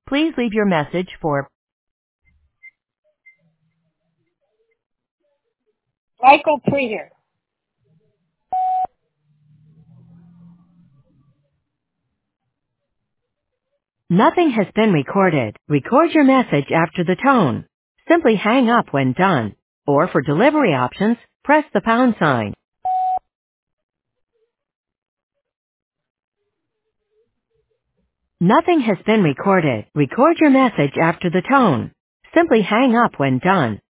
Please leave your message for Michael Preeter. Nothing has been recorded. Record your message after the tone. Simply hang up when done. Or for delivery options, press the pound sign. Nothing has been recorded. Record your message after the tone. Simply hang up when done.